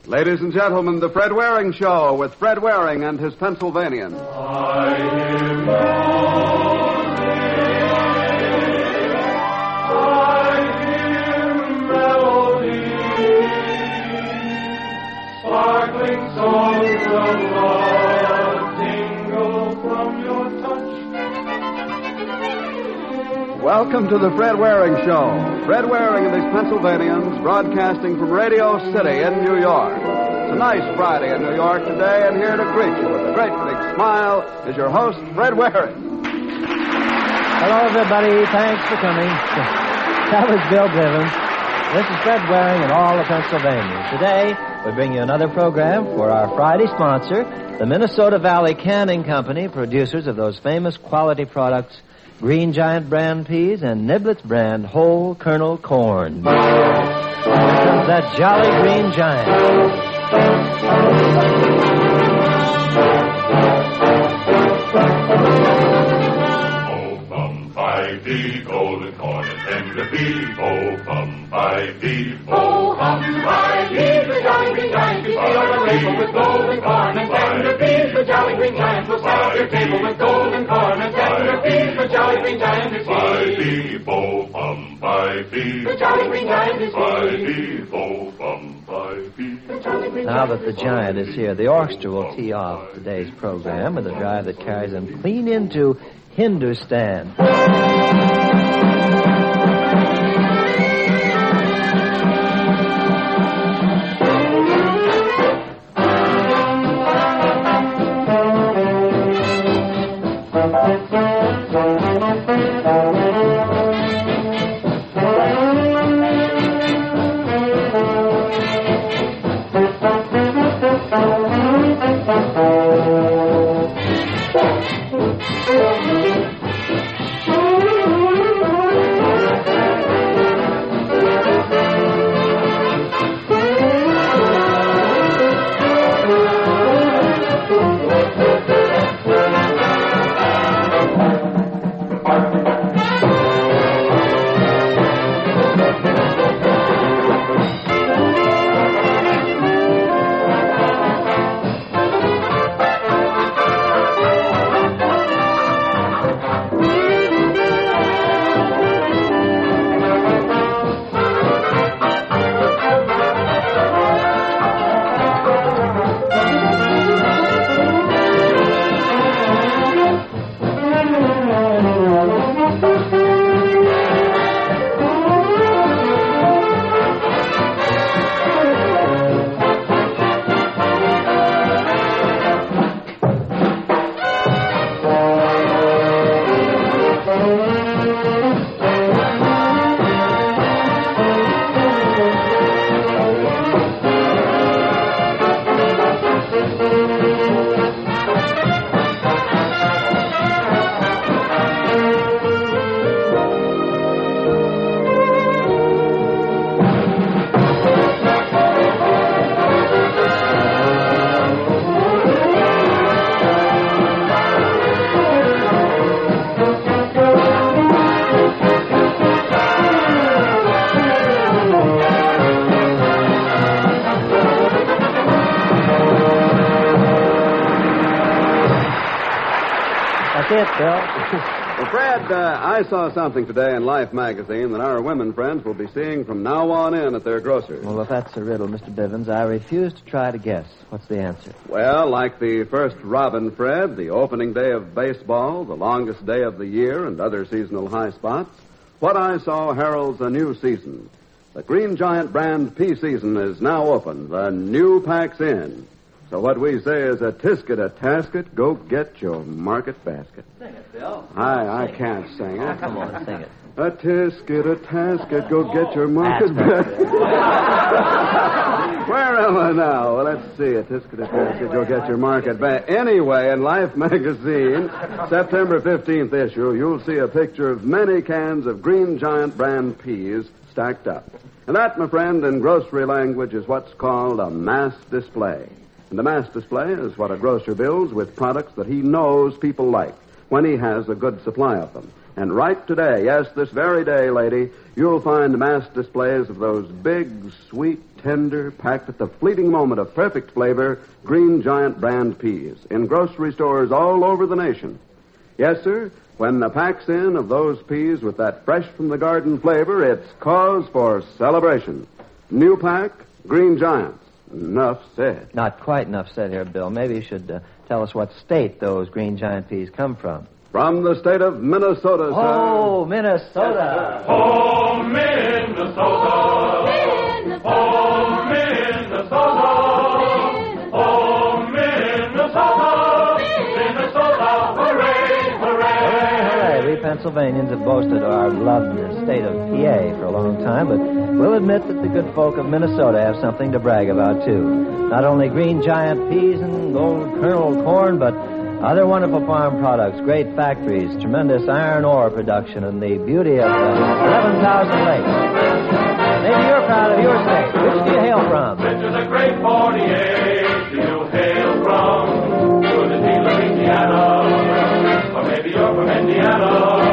Ladies and gentlemen, the Fred Waring Show with Fred Waring and his Pennsylvanians. I hear music, I hear melody, sparkling songs of love tingle from your touch. Welcome to the Fred Waring Show. Fred Waring and his Pennsylvanians broadcasting from Radio City in New York. It's a nice Friday in New York today, and here to greet you with a great big smile is your host, Fred Waring. Hello, everybody. Thanks for coming. That was Bill Bivens. This is Fred Waring and all the Pennsylvanians. Today, we bring you another program for our Friday sponsor, the Minnesota Valley Canning Company, producers of those famous quality products, Green Giant brand peas and Niblets brand whole kernel corn. Here comes that jolly Green Giant. Oh, bum, 5D, golden corn and tender beef. Oh, bum, 5D. Oh, hum, 5D, the jolly Green Giant. You see on the label with golden corn and tender beef. The jolly Green Giant will set up your table with golden corn and tender beef. The jolly Green Giant is 5D, oh, bum, 5D. The jolly Green Giant is 5D, oh, bum, 5D. Now that the Giant is here, the orchestra will tee off today's program with a drive that carries them clean into Hindustan. Well, Fred, I saw something today in Life magazine that our women friends will be seeing from now on in at their grocers. Well, if that's a riddle, Mr. Bivens, I refuse to try to guess. What's the answer? Well, like the first robin, Fred, the opening day of baseball, the longest day of the year, and other seasonal high spots, what I saw heralds a new season. The Green Giant brand pea season is now open. The new pack's in. So what we say is a tisket, a tasket, go get your market basket. Sing it, Bill. I can't sing it. Come on, sing it. A tisket, a tasket, go get your market basket. Where am I now? Well, let's see. A tisket, a tasket, go get your market basket. Anyway, in Life magazine, September 15th issue, you'll see a picture of many cans of Green Giant brand peas stacked up. And that, my friend, in grocery language is what's called a mass display. And the mass display is what a grocer builds with products that he knows people like when he has a good supply of them. And right today, yes, this very day, lady, you'll find mass displays of those big, sweet, tender, packed at the fleeting moment of perfect flavor, Green Giant brand peas in grocery stores all over the nation. Yes, sir, when the pack's in of those peas with that fresh-from-the-garden flavor, it's cause for celebration. New pack, Green Giants. Enough said. Not quite enough said here, Bill. Maybe you should tell us what state those Green Giant peas come from. From the state of Minnesota, sir. Oh, Minnesota. Oh, Minnesota. Oh, Minnesota. Oh, Minnesota. Minnesota. Hooray, hooray. Hooray, hooray. We Pennsylvanians have boasted our loved state of PA for a long time, but we'll admit that the good folk of Minnesota have something to brag about, too. Not only Green Giant peas and old kernel corn, but other wonderful farm products, great factories, tremendous iron ore production, and the beauty of 11,000 lakes. Maybe you're proud of your state. Which do you hail from? Which is a great 48 do you hail from? Good as Louisiana, or maybe you're from Indiana.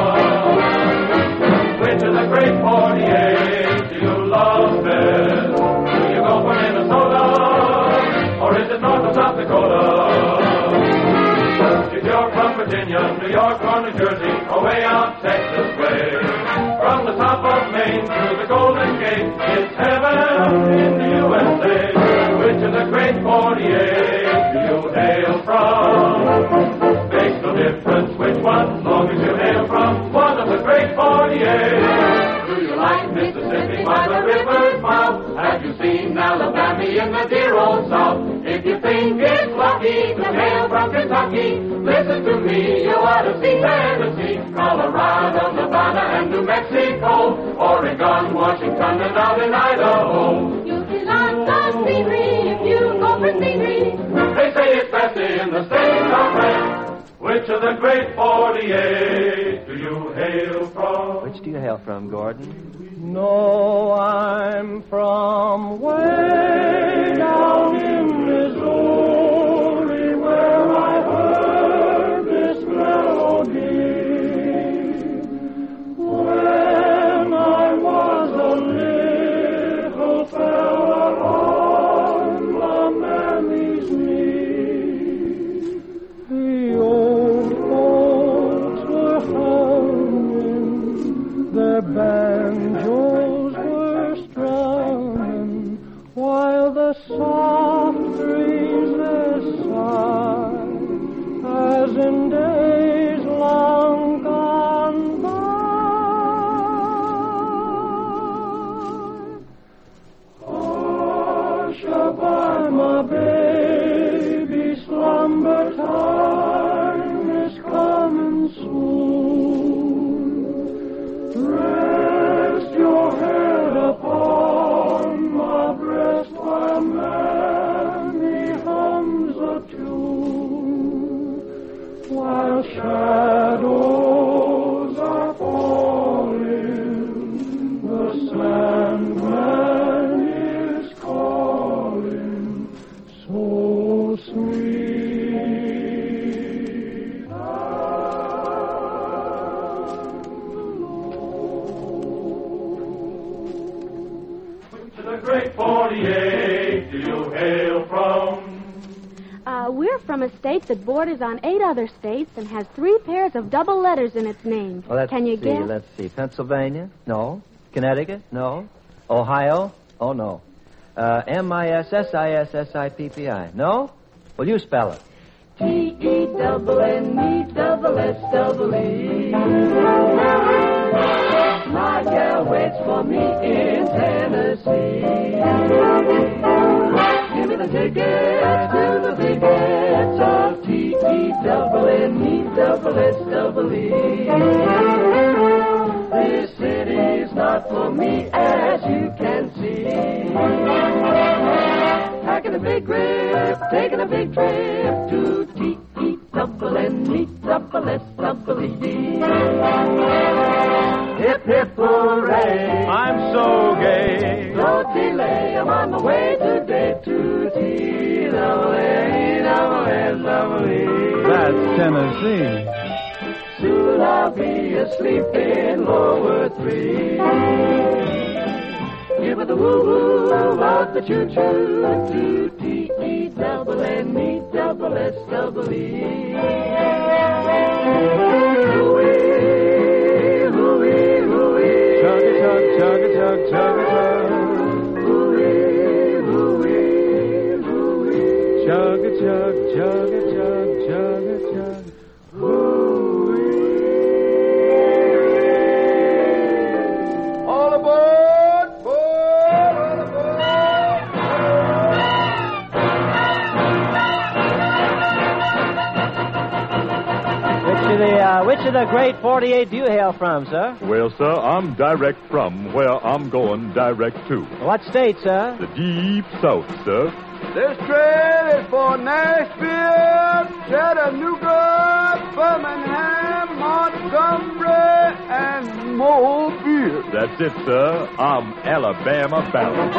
Which is a great 48 do you love best? Do you go from Minnesota, or is it North or South Dakota? If you're from Virginia, New York, or New Jersey, or way out Texas way, from the top of Maine to the Golden Gate, it's heaven in the USA. Which is the great 48 do you hail from? Makes no difference which one, long as you hail from one of the great 48. Do you like Mississippi by the river's mouth? Have you seen Alabama in the dear old South? If you think it's lucky to hail from Kentucky, listen to me, you ought to see Tennessee, Colorado, Nevada, and New Mexico, Oregon, Washington, and out in Idaho. You'll see lots of scenery if you go for scenery. They say it's best in the state of France. Which of the great 48 do you hail from? Which do you hail from, Gordon? No, I'm from way down in Missouri, where I heard this melody when I was a little fella on my mammy's knee. The old folks were humming their banjos were strumming, while the soft breezes sighed, as in days long gone by. Hush-a-bye, my baby, slumber time is coming soon. Rest your head upon my breast while Mammy hums a tune, while shadows are falling, the Sandman is calling, so sweet. To the great 48 do you hail from? We're from a state that borders on 8 other states and has 3 pairs of double letters in its name. Well, Can you guess? Let's see. Pennsylvania? No. Connecticut? No. Ohio? Oh, no. Mississippi? No? Well, you spell it. T-E-double-N-E-double-S-double-E. My gal waits for me in Tennessee. Give me the tickets to the tickets of T-E-double-N-E-double-S-double-E. This city's not for me, as you can see. Packing a big grip, taking a big trip to T-E-double-N-E-double-S-double-E. Hip, hip, hooray. I'm so gay. No delay, I'm on my way today to T-double-N-E-double-S-double-E. That's Tennessee. soon I'll be asleep in lower 3. Give it the woo-woo of the choo-choo, T-E, double N-E, double S, double E. Hoo-wee, hoo-wee, hoo-wee. Chug-a-chug, chug-a-chug, chug-a-chug. Hoo-wee, hoo-wee, hoo-wee. Chug-a-chug, chug-a-chug, chug-a-chug. All aboard, board, all aboard. Which of the great 48 do you hail from, sir? Well, sir, I'm direct from where I'm going direct to. What state, sir? The deep south, sir. This train is for Nashville, Chattanooga, Birmingham, Montgomery, and Mobile. That's it, sir. I'm Alabama bound.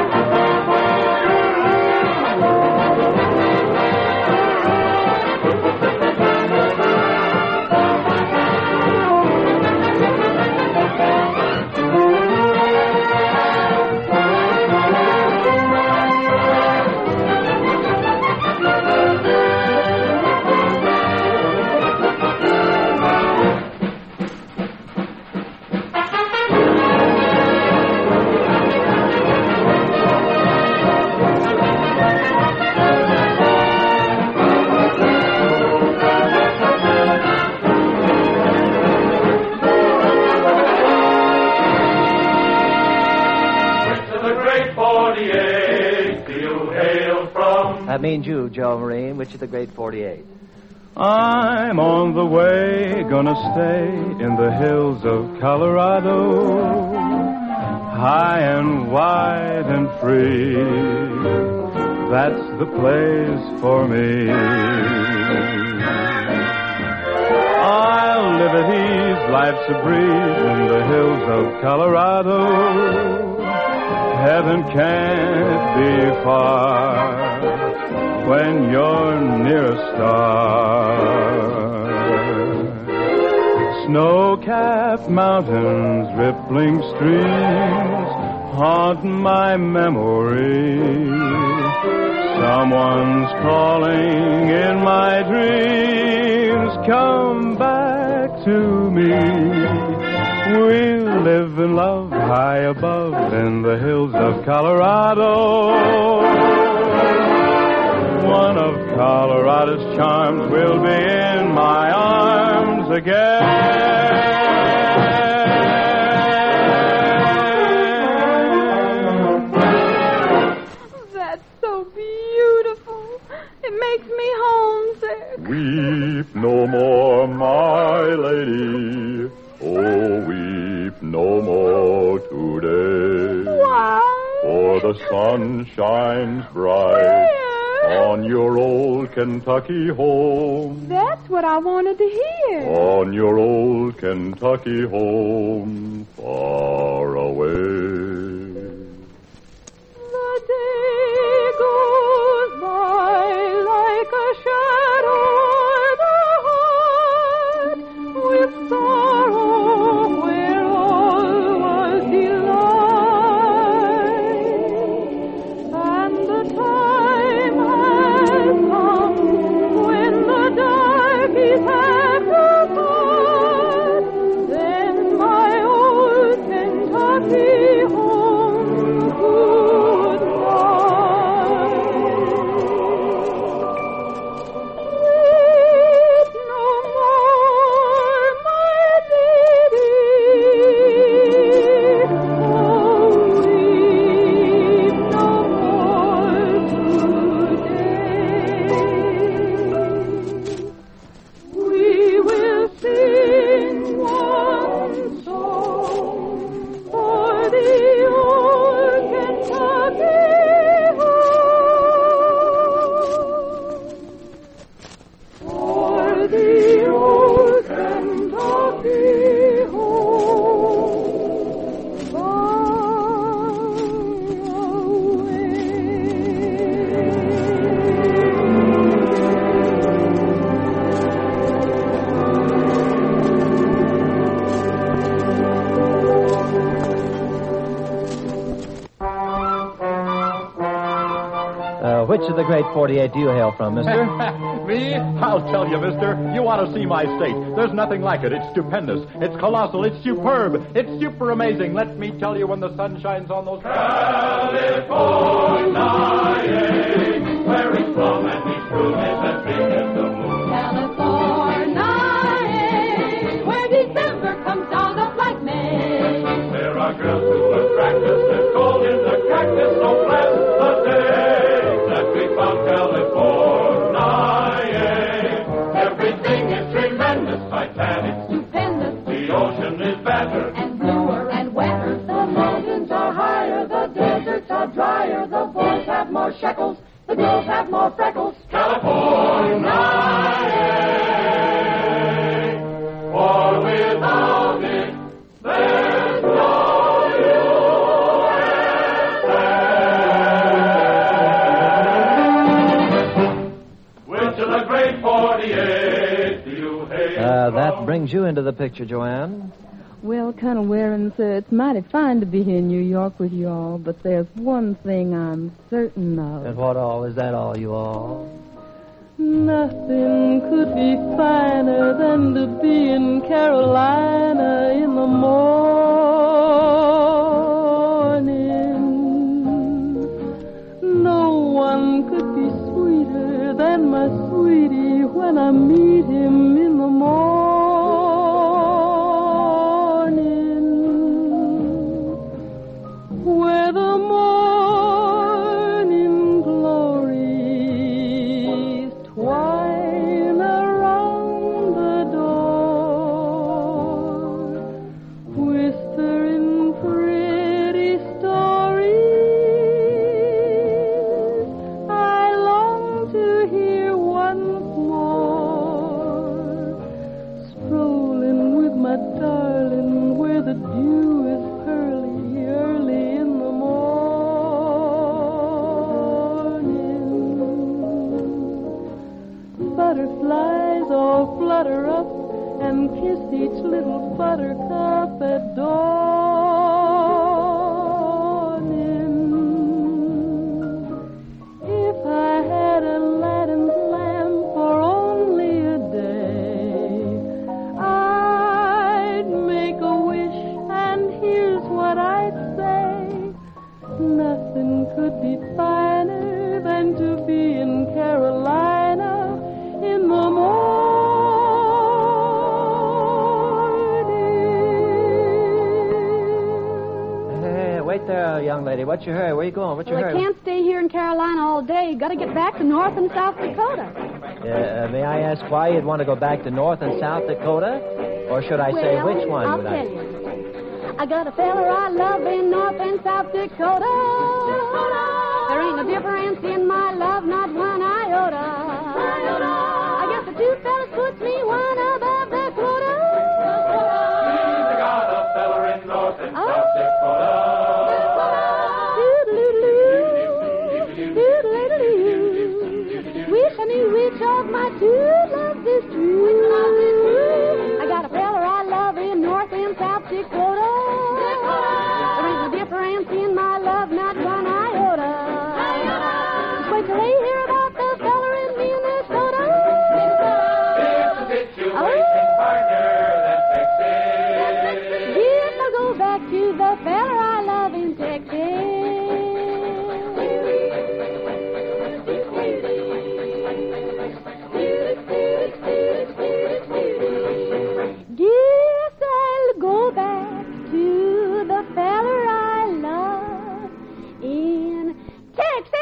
That means you, Joe Marine. Which of the great 48? I'm on the way, gonna stay in the hills of Colorado, high and wide and free. That's the place for me. I'll live at ease, life's a breeze in the hills of Colorado. Heaven can't be far when you're near a star. Snow-capped mountains, rippling streams haunt my memory. Someone's calling in my dreams, come back to me. We'll live and love high above in the hills of Colorado. One of Colorado's charms will be in my arms again. That's so beautiful. It makes me homesick. Weep no more, my lady. Oh, weep no more today. Why? For the sun shines bright on your old Kentucky home. That's what I wanted to hear. On your old Kentucky home, far away. The day goes by like a shadow o'er the heart, with sorrow where all was delight. And the time has come when the darkies have to part. Then my old Kentucky Which of the great 48 do you hail from, mister? Me? I'll tell you, mister. You ought to see my state. There's nothing like it. It's stupendous. It's colossal. It's superb. It's super amazing. Let me tell you when the sun shines on those... California, where each plum and each room is as big as the moon. California, where December comes down up like May. There are girls who attract us. There's gold in the cactus, so bless the day that we found California. Everything is tremendous, Titanic, Stupendous the ocean is better. and bluer and wetter. The mountains are higher, the deserts are drier. The boys have more shekels, the girls have more freckles. California, for without it, there's no USA. Which of the great 48 do you hail That from? brings you into the picture, Joanne. Well, Colonel Waring, sir, it's mighty fine to be here in New York with you all, but there's one thing I'm certain of. And what all? Is that all, you all? Nothing could be finer than to be in Carolina in the morning. No one could be sweeter than my sweetie when I meet him in the morning. Where the morning glories twine around the door, whispering pretty stories I long to hear once more. Strolling with my darling where the dew is pearly early in the morning. Butterflies all flutter up and kiss each little buttercup at dawning. If I had Aladdin's lamp for only a day, I'd make a wish, and here's what I'd say. Nothing could be finer than to be in Carolina in the morning. Hey, wait there, young lady. What's your hurry? Where you going? What's your Well, I hurry? can't stay here in Carolina all day. Got to get back to North and South Dakota. May I ask why you'd want to go back to North and South Dakota? Or should I say Well, which one? I'll would tell you. I got a feller I love in North and South Dakota. There ain't no difference in my love, not one iota. I guess the two fellas puts me one above the quota. He's got a feller in North and South Dakota. Wish I knew which of my two loves is true. I got a feller I love in North and South Dakota. There ain't no difference in my love, not one iota. Just wait till they hear about the feller in Minnesota. It's a situation partner that fixes. Yes, I'll go back to the feller I love in Texas. Guess I'll go back to the feller I love in Texas.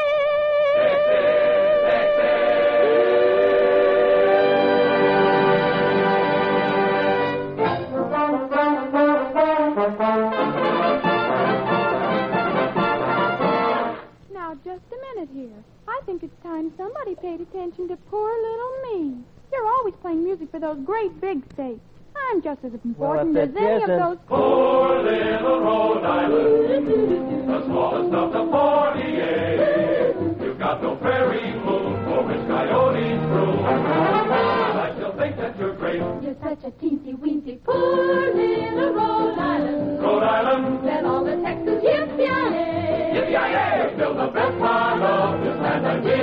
Now, just a minute here. I think it's time somebody paid attention to poor little me. You're always playing music for those great big states. I'm just as important if as it any of isn't- those... Poor little Rhode Island, the smallest of the 48. You've got no prairie moon for which coyotes roam. I still think that you're great. You're such a teensy-weensy poor little Rhode Island. Rhode Island, Let all the Texans yippee-yi-yay. yippee-yi-yay, you're still the best part of this land I'm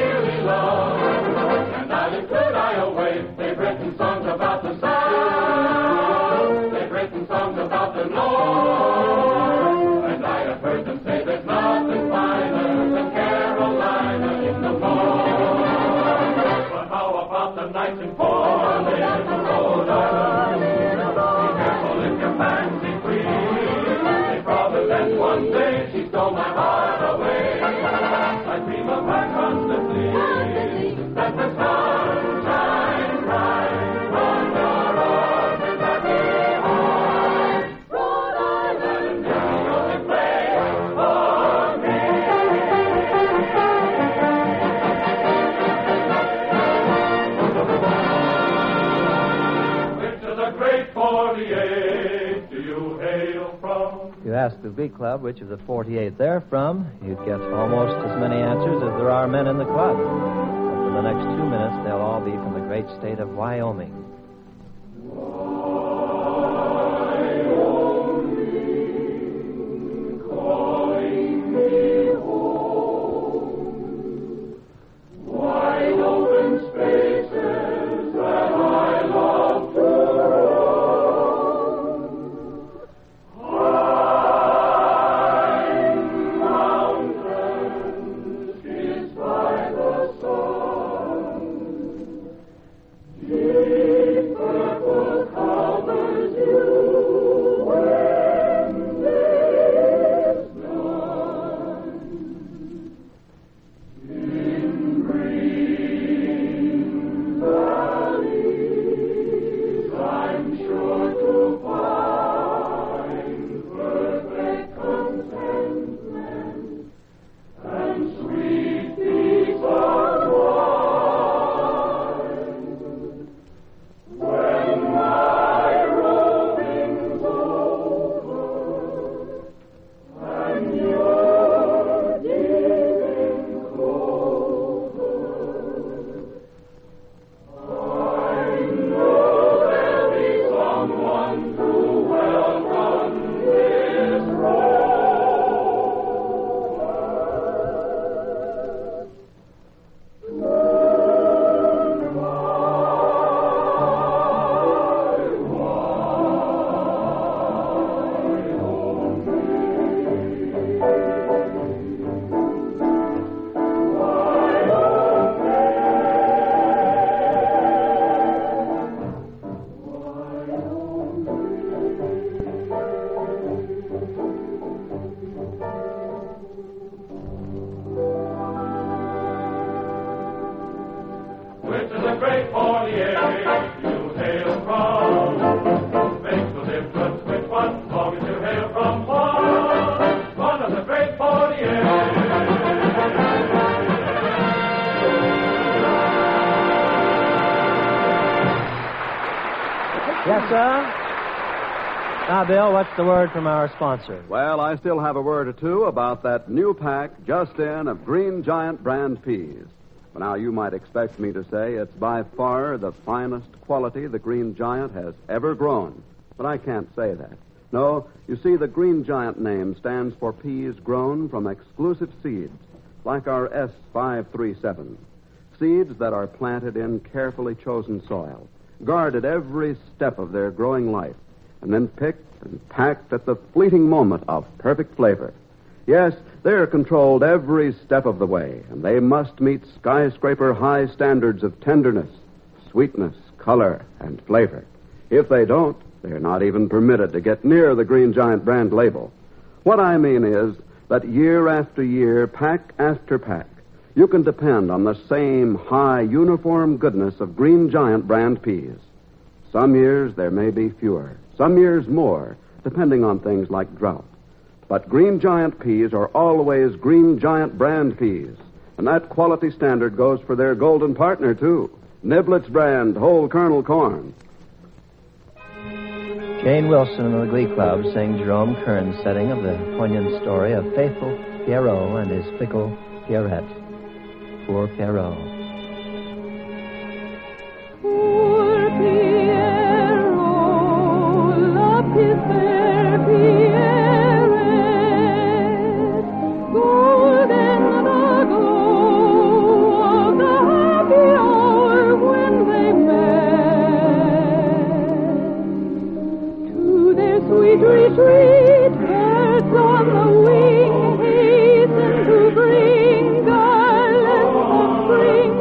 One day she stole my heart away. I dream of her constantly. That the sun shine bright on your orbit happy heart. Rhode Island is the only place for me. Which of the great 48 do you hail from? If you ask the Glee Club which of the 48 they're from, you'd get almost as many answers as there are men in the club. But for the next 2 minutes, they'll all be from the great state of Wyoming. Wide open spaces that I love to roam. High mountains kissed by the sun. Deep purple covers you when there's none. In green valleys, I'm sure to find perfect contentment and sweet peace of mind. When my roaming's over and you're giving clover, I know there'll be someone to welcome this Which is the great 48 you hail from? Makes no difference which one, as long as you hail from one of the great 48. Yes, sir? Now, Bill, what's the word from our sponsor? Well, I still have a word or two about that new pack just in of Green Giant brand peas. But now you might expect me to say it's by far the finest quality the Green Giant has ever grown. But I can't say that. No, you see, the Green Giant name stands for peas grown from exclusive seeds, like our S537. Seeds that are planted in carefully chosen soil, guarded every step of their growing life, and then picked and packed at the fleeting moment of perfect flavor. Yes, they're controlled every step of the way, and they must meet skyscraper high standards of tenderness, sweetness, color, and flavor. If they don't, they're not even permitted to get near the Green Giant brand label. What I mean is that year after year, pack after pack, you can depend on the same high, uniform goodness of Green Giant brand peas. Some years there may be fewer, some years more, depending on things like drought. But Green Giant peas are always Green Giant brand peas. And that quality standard goes for their golden partner, too. Niblets brand whole kernel corn. Jane Wilson and the Glee Club sang Jerome Kern's setting of the poignant story of faithful Pierrot and his fickle Pierrette. Poor Pierrot. Poor Pierrot, loved his fair Pierrette, golden the glow of the happy hour when they met. To their sweet retreat, birds on the wing hasten to bring garlands of spring.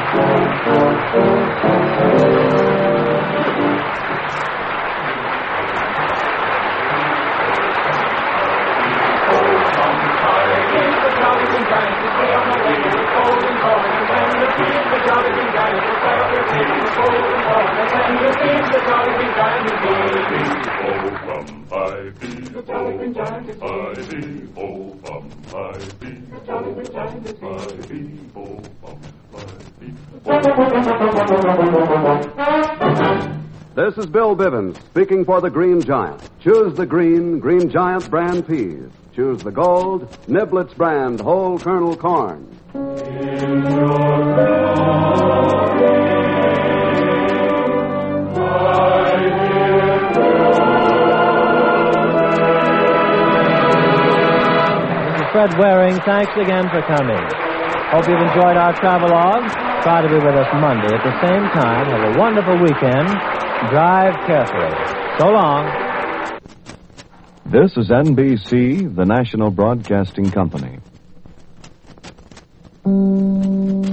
This is Bill Bivens speaking for the Green Giant. Choose the Green Giant brand peas. Choose the gold, Niblets brand whole kernel corn. This is Fred Waring. Thanks again for coming. Hope you've enjoyed our travelogue. Try to be with us Monday at the same time. Have a wonderful weekend. Drive carefully. So long. This is NBC, the National Broadcasting Company.